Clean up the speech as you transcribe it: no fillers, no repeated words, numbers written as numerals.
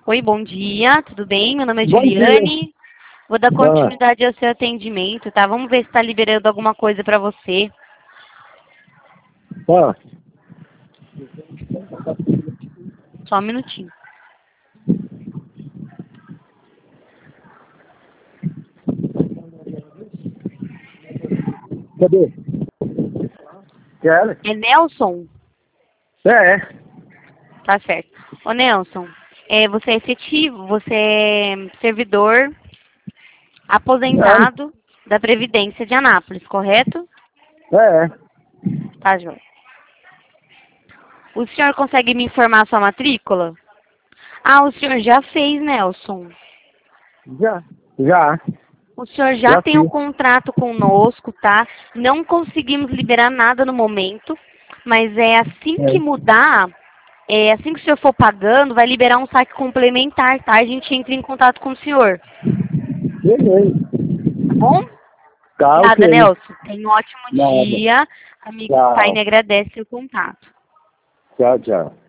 Oi, bom dia, tudo bem? Meu nome é Bom dia. Juliane. Vou dar continuidade ao seu atendimento, tá? Vamos ver se está liberando alguma coisa para você. Ah, Só um minutinho. cadê? Quer? É Nelson? É. Tá certo. Ô, Nelson, você é efetivo, você é servidor aposentado da Previdência de Anápolis, correto? É. Tá, João. O senhor consegue me informar a sua matrícula? Ah, o senhor já fez, Nelson. Já. O senhor já Já tem um fiz. contrato conosco, tá? Não conseguimos liberar nada no momento, mas é assim que É. mudar, assim que o senhor for pagando, vai liberar um saque complementar, tá? A gente entra em contato com o senhor, Beleza. tá bom? Tá, Nada, ok. Nelson. Tenha um ótimo Nada. dia. Amigo do pai me Tchau. agradece o contato. Tchau.